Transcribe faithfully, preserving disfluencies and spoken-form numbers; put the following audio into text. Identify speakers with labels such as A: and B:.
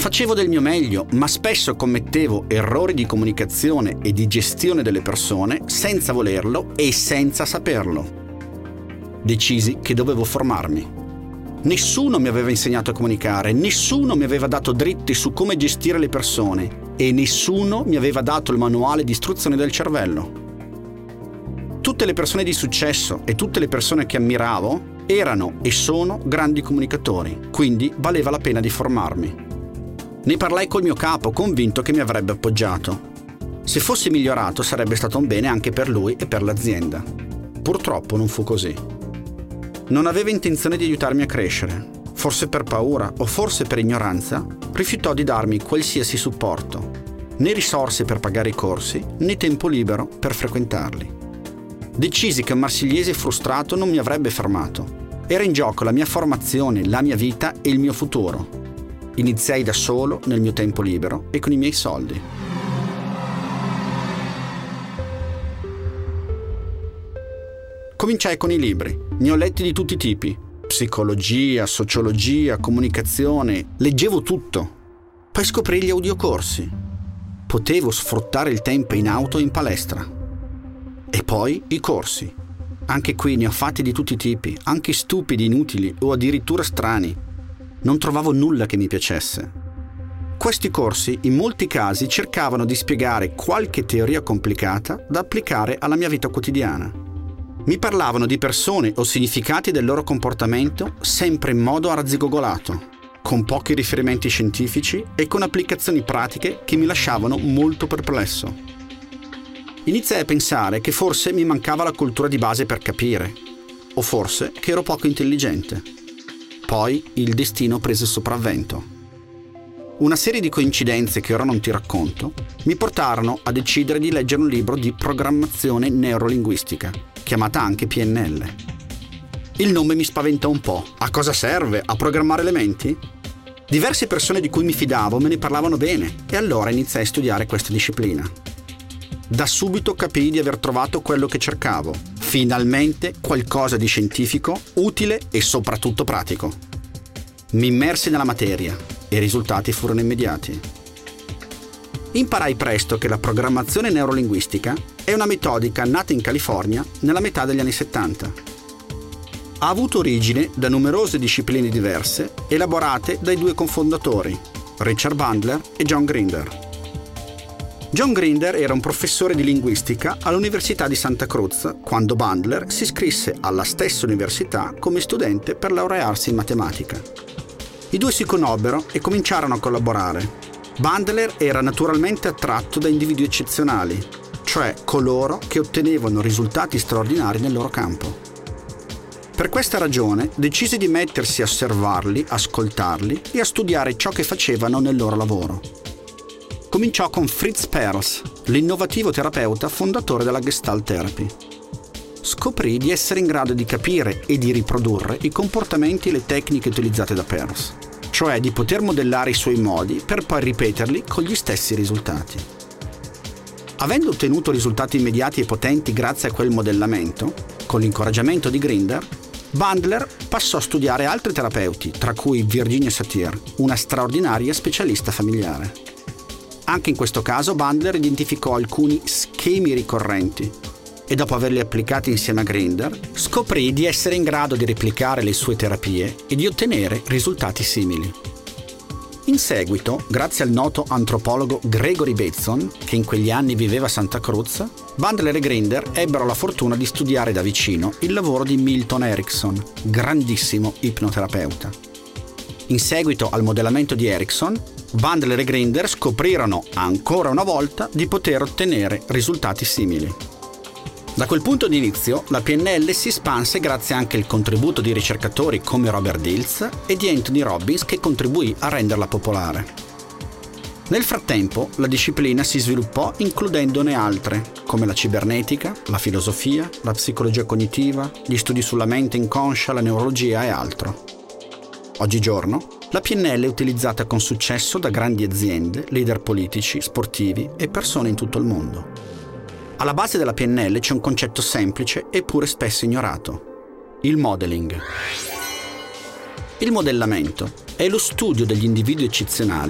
A: Facevo del mio meglio, ma spesso commettevo errori di comunicazione e di gestione delle persone senza volerlo e senza saperlo. Decisi che dovevo formarmi. Nessuno mi aveva insegnato a comunicare, nessuno mi aveva dato dritti su come gestire le persone e nessuno mi aveva dato il manuale di istruzione del cervello. Tutte le persone di successo e tutte le persone che ammiravo erano e sono grandi comunicatori, quindi valeva la pena di formarmi. Ne parlai col mio capo, convinto che mi avrebbe appoggiato. Se fossi migliorato sarebbe stato un bene anche per lui e per l'azienda. Purtroppo non fu così. Non aveva intenzione di aiutarmi a crescere. Forse per paura o forse per ignoranza, rifiutò di darmi qualsiasi supporto, né risorse per pagare i corsi, né tempo libero per frequentarli. Decisi che un marsigliese frustrato non mi avrebbe fermato. Era in gioco la mia formazione, la mia vita e il mio futuro. Iniziai da solo, nel mio tempo libero e con i miei soldi. Cominciai con i libri. Ne ho letti di tutti i tipi. Psicologia, sociologia, comunicazione. Leggevo tutto. Poi scoprì gli audiocorsi. Potevo sfruttare il tempo in auto e in palestra. E poi i corsi. Anche qui ne ho fatti di tutti i tipi, anche stupidi, inutili o addirittura strani. Non trovavo nulla che mi piacesse. Questi corsi in molti casi cercavano di spiegare qualche teoria complicata da applicare alla mia vita quotidiana. Mi parlavano di persone o significati del loro comportamento sempre in modo arzigogolato, con pochi riferimenti scientifici e con applicazioni pratiche che mi lasciavano molto perplesso. Iniziai a pensare che forse mi mancava la cultura di base per capire, o forse che ero poco intelligente. Poi il destino prese il sopravvento. Una serie di coincidenze che ora non ti racconto mi portarono a decidere di leggere un libro di programmazione neurolinguistica, chiamata anche P N L. Il nome mi spaventò un po'. A cosa serve? A programmare le menti? Diverse persone di cui mi fidavo me ne parlavano bene e allora iniziai a studiare questa disciplina. Da subito capii di aver trovato quello che cercavo. Finalmente qualcosa di scientifico, utile e soprattutto pratico. Mi immersi nella materia e i risultati furono immediati. Imparai presto che la programmazione neurolinguistica è una metodica nata in California nella metà degli anni settanta. Ha avuto origine da numerose discipline diverse elaborate dai due cofondatori, Richard Bandler e John Grinder. John Grinder era un professore di linguistica all'Università di Santa Cruz quando Bandler si iscrisse alla stessa università come studente per laurearsi in matematica. I due si conobbero e cominciarono a collaborare. Bandler era naturalmente attratto da individui eccezionali, cioè coloro che ottenevano risultati straordinari nel loro campo. Per questa ragione decise di mettersi a osservarli, ascoltarli e a studiare ciò che facevano nel loro lavoro. Cominciò con Fritz Perls, l'innovativo terapeuta fondatore della Gestalt Therapy. Scoprì di essere in grado di capire e di riprodurre i comportamenti e le tecniche utilizzate da Perls, cioè di poter modellare i suoi modi per poi ripeterli con gli stessi risultati. Avendo ottenuto risultati immediati e potenti grazie a quel modellamento, con l'incoraggiamento di Grinder, Bandler passò a studiare altri terapeuti, tra cui Virginia Satir, una straordinaria specialista familiare. Anche in questo caso Bandler identificò alcuni schemi ricorrenti e dopo averli applicati insieme a Grinder, scoprì di essere in grado di replicare le sue terapie e di ottenere risultati simili. In seguito, grazie al noto antropologo Gregory Bateson, che in quegli anni viveva a Santa Cruz, Bandler e Grinder ebbero la fortuna di studiare da vicino il lavoro di Milton Erickson, grandissimo ipnoterapeuta. In seguito al modellamento di Erickson, Bandler e Grinder scoprirono ancora una volta di poter ottenere risultati simili. Da quel punto di inizio, la P N L si espanse grazie anche al contributo di ricercatori come Robert Dilts e di Anthony Robbins, che contribuì a renderla popolare. Nel frattempo, la disciplina si sviluppò includendone altre, come la cibernetica, la filosofia, la psicologia cognitiva, gli studi sulla mente inconscia, la neurologia e altro. Oggigiorno, la P N L è utilizzata con successo da grandi aziende, leader politici, sportivi e persone in tutto il mondo. Alla base della P N L c'è un concetto semplice eppure spesso ignorato: il modeling. Il modellamento è lo studio degli individui eccezionali